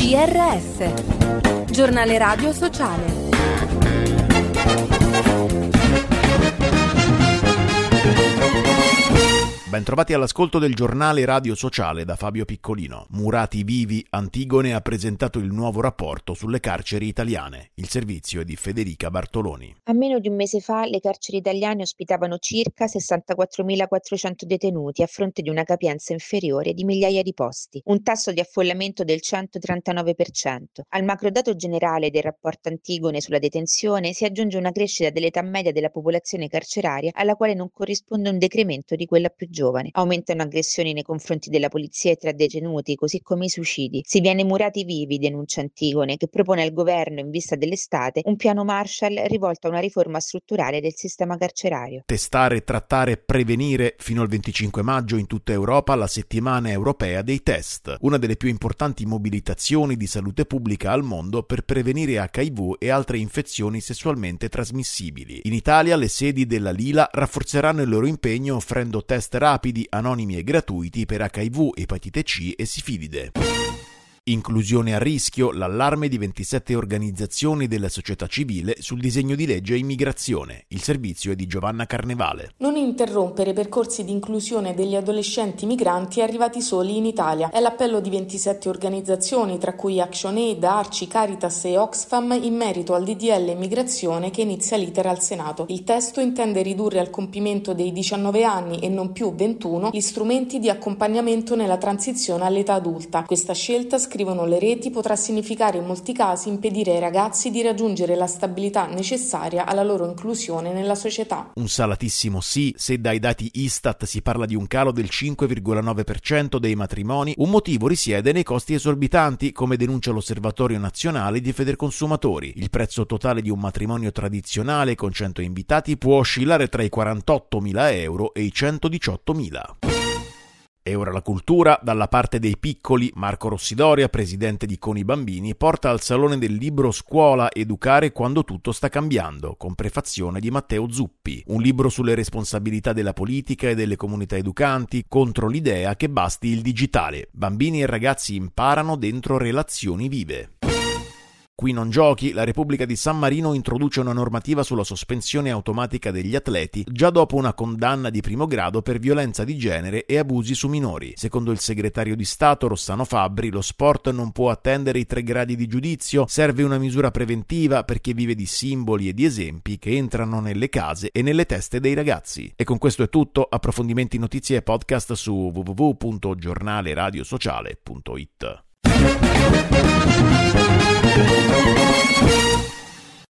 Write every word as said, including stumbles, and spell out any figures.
G R S, giornale radio sociale. Bentrovati all'ascolto del giornale radio sociale da Fabio Piccolino. Murati vivi, Antigone ha presentato il nuovo rapporto sulle carceri italiane. Il servizio è di Federica Bartoloni. A meno di un mese fa le carceri italiane ospitavano circa sessantaquattromilaquattrocento detenuti a fronte di una capienza inferiore di migliaia di posti, un tasso di affollamento del centotrentanove per cento. Al macrodato generale del rapporto Antigone sulla detenzione si aggiunge una crescita dell'età media della popolazione carceraria alla quale non corrisponde un decremento di quella più giovane. Aumentano aggressioni nei confronti della polizia e tra detenuti, così come i suicidi. Si viene murati vivi, denuncia Antigone, che propone al governo, in vista dell'estate, un piano Marshall rivolto a una riforma strutturale del sistema carcerario. Testare, trattare, prevenire. Fino al venticinque maggio in tutta Europa la settimana europea dei test, una delle più importanti mobilitazioni di salute pubblica al mondo per prevenire acca i vu e altre infezioni sessualmente trasmissibili. In Italia le sedi della Lila rafforzeranno il loro impegno offrendo test rapidi, anonimi e gratuiti per acca i vu, epatite C e sifilide. Inclusione a rischio, l'allarme di ventisette organizzazioni della società civile sul disegno di legge immigrazione. Il servizio è di Giovanna Carnevale. Non interrompere percorsi di inclusione degli adolescenti migranti arrivati soli in Italia. È l'appello di ventisette organizzazioni, tra cui ActionAid, Arci, Caritas e Oxfam, in merito al D D L immigrazione che inizia l'iter al Senato. Il testo intende ridurre al compimento dei diciannove anni e non più ventuno gli strumenti di accompagnamento nella transizione all'età adulta. Questa scelta, scrivono le reti, potrà significare in molti casi impedire ai ragazzi di raggiungere la stabilità necessaria alla loro inclusione nella società. Un salatissimo sì, se dai dati Istat si parla di un calo del cinque virgola nove per cento dei matrimoni, un motivo risiede nei costi esorbitanti, come denuncia l'Osservatorio Nazionale di Federconsumatori. Il prezzo totale di un matrimonio tradizionale con cento invitati può oscillare tra i quarantottomila euro e i centodiciottomila. E ora la cultura. Dalla parte dei piccoli, Marco Rossidoria, presidente di Con i Bambini, porta al Salone del Libro Scuola educare quando tutto sta cambiando, con prefazione di Matteo Zuppi. Un libro sulle responsabilità della politica e delle comunità educanti contro l'idea che basti il digitale. Bambini e ragazzi imparano dentro relazioni vive. Qui non giochi, la Repubblica di San Marino introduce una normativa sulla sospensione automatica degli atleti già dopo una condanna di primo grado per violenza di genere e abusi su minori. Secondo il segretario di Stato Rossano Fabbri, lo sport non può attendere i tre gradi di giudizio, serve una misura preventiva perché vive di simboli e di esempi che entrano nelle case e nelle teste dei ragazzi. E con questo è tutto, approfondimenti, notizie e podcast su w w w punto giornale radio sociale punto i t.